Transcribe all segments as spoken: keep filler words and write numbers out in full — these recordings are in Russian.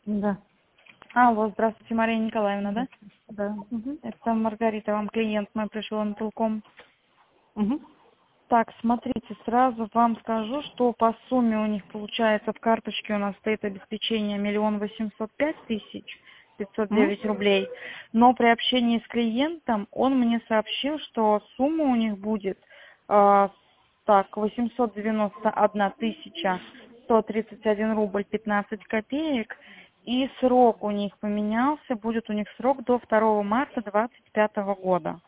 Да. Алло, здравствуйте, Мария Николаевна, да? Да. Угу. Это Маргарита, вам клиент мой пришел на Телком. Угу. Так, смотрите, сразу вам скажу, что по сумме у них получается в карточке у нас стоит обеспечение миллион восемьсот пять тысяч пятьсот девять рублей. Но при общении с клиентом он мне сообщил, что сумма у них будет э, так восемьсот девяносто одна тысяча сто тридцать один рубль пятнадцать копеек. И срок у них поменялся, будет у них срок до второго марта двадцать пятого года.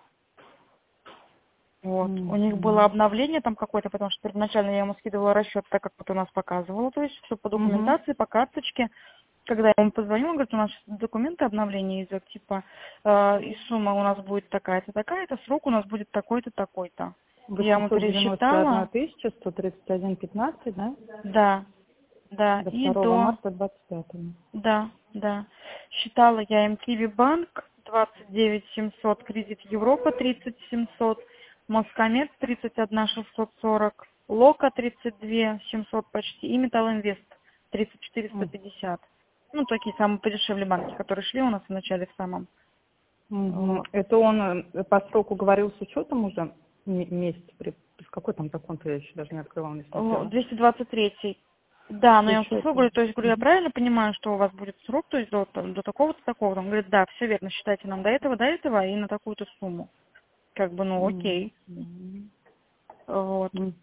Вот. Mm-hmm. У них было обновление там какое-то, потому что первоначально я ему скидывала расчет, так как вот у нас показывало, то есть все по документации, mm-hmm. по карточке. Когда я ему позвонила, он говорит, у нас документы обновления идет, типа, э, и сумма у нас будет такая-то, такая-то, срок у нас будет такой-то, такой-то. Я ему пересчитала. тысяча сто тридцать один пятнадцать, да? Да, да. До и второго до... марта двадцать пятого. Да, да. Считала я им Киви Банк двадцать девять семьсот, Кредит Европа тридцать семьсот, Москомет тридцать один шестьсот сорок, Лока тридцать два семьсот почти и Металлинвест тридцать четыре сто пятьдесят. Ну, такие самые подешевле банки, которые шли у нас в начале в самом. Угу. Вот. Это он по сроку говорил с учетом уже месяц? При... Какой там закон-то я еще даже не открывала, не смотрела. двести двадцать три. Да, но я вам говорю, то есть, говорю, я правильно понимаю, что у вас будет срок, то есть до, до такого-то, такого. Он говорит, да, все верно, считайте нам до этого, до этого и на такую-то сумму. Как бы, ну, окей. Mm-hmm. Вот. Mm-hmm.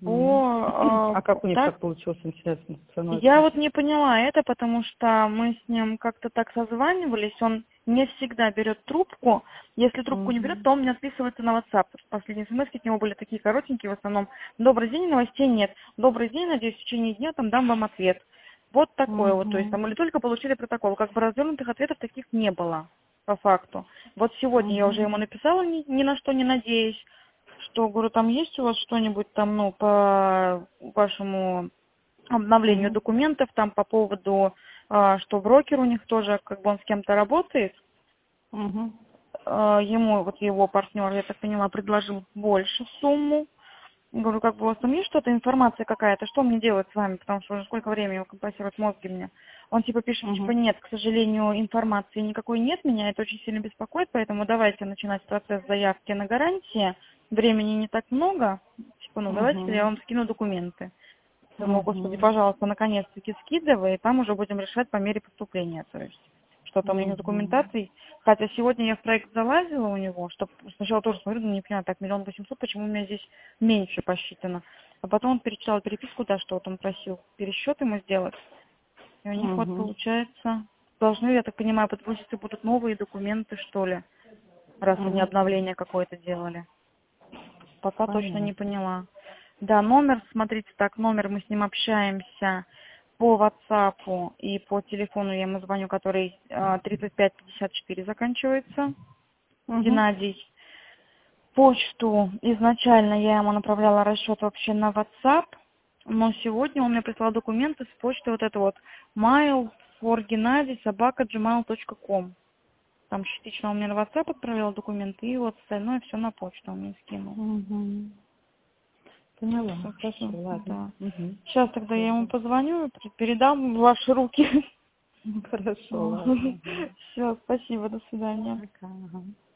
По, а как у них так, так получилось, интересно? Я вот не поняла это, потому что мы с ним как-то так созванивались, он не всегда берет трубку. Если трубку mm-hmm. не берет, то он мне отписывается на WhatsApp. Последние смс от него были такие коротенькие, в основном. Добрый день, новостей нет. Добрый день, надеюсь, в течение дня там дам вам ответ. Вот такое mm-hmm. вот. То есть там или только получили протокол. Как бы развернутых ответов таких не было, по факту. Вот сегодня mm-hmm. я уже ему написала, ни, ни на что не надеюсь, что, говорю, там есть у вас что-нибудь там, ну, по вашему обновлению mm-hmm. документов, там по поводу, а, что брокер у них тоже, как бы он с кем-то работает. Mm-hmm. А, ему, вот его партнер, я так поняла, предложил больше сумму. Говорю, как бы у вас там есть что-то, информация какая-то, что мне делать с вами, потому что уже сколько времени его компенсирует мозги мне. Он типа пишет, mm-hmm. типа, нет, к сожалению, информации никакой нет, меня это очень сильно беспокоит, поэтому давайте начинать процесс заявки на гарантии. Времени не так много, типа, ну, mm-hmm. давайте я вам скину документы. Думаю, господи, пожалуйста, наконец-таки скидывай, и там уже будем решать по мере поступления, то есть что-то mm-hmm. у меня с документацией. Хотя сегодня я в проект залазила у него, чтобы сначала тоже смотрю, ну не поняла, так, миллион восемьсот, почему у меня здесь меньше посчитано. А потом он перечитал переписку, да, что вот он просил пересчет ему сделать. И у них mm-hmm. вот получается, должны, я так понимаю, подпуститься будут новые документы, что ли, раз mm-hmm. они обновление какое-то делали. Пока Понятно. Точно не поняла. Да, номер, смотрите, так, номер, мы с ним общаемся по WhatsApp и по телефону, я ему звоню, который э, тридцать пять пятьдесят четыре заканчивается, угу. Геннадий. Почту изначально я ему направляла расчет вообще на WhatsApp, но сегодня он мне прислал документы с почты вот это вот mail for Геннадий собака gmail точка com. Там частично он мне на WhatsApp отправлял документы, и вот остальное все на почту он мне скинул. Угу. Поняла. Хорошо, ладно. да. Угу. Сейчас тогда я ему позвоню, передам в ваши руки. Хорошо, ладно. Все, спасибо, до свидания. Пока.